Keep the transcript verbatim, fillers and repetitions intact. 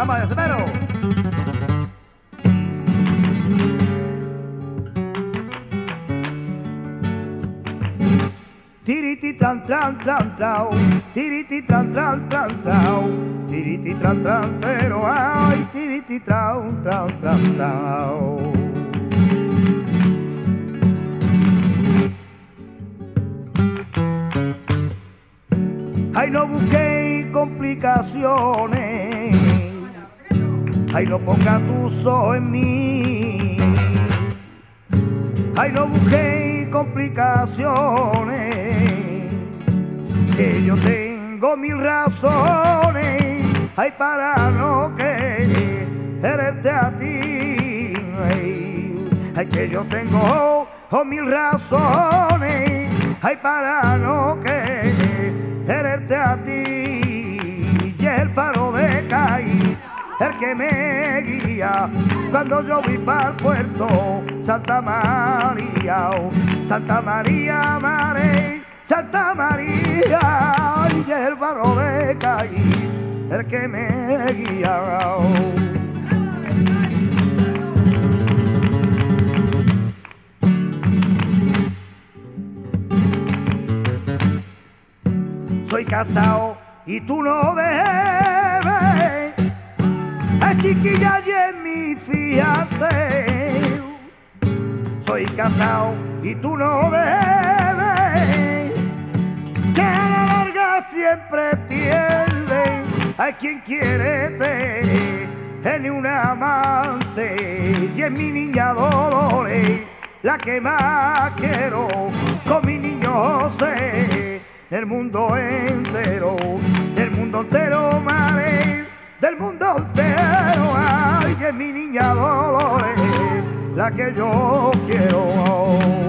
Vamos, Esmero. Tiriti tran tran tran tran, tiriti tran tran tran tran, tiriti tran tran, pero ay, tiriti tran tran tran tran. Ay, no busqué complicaciones, ay, no ponga tus ojos en mí, ay, no busqué complicaciones, que yo tengo mil razones, ay, para no quererte a ti, ay, ay, que yo tengo oh, mil razones, ay, para no quererte a ti, y el faro de Cádiz, el que me guía cuando yo voy para el puerto, Santa María, oh, Santa María, Mare, Santa María, y el faro de Cádiz, el que me guía. Oh. Soy casado y tú no debes, ay, chiquilla, y en mi fíjate. Soy casado y tú no debes, que a la larga siempre pierde. Hay quien quiere tener un amante, y es mi niña Dolores, la que más quiero, con mi niño José, del mundo entero, del mundo entero, madre, del mundo entero, ay, es mi niña Dolores, la que yo quiero.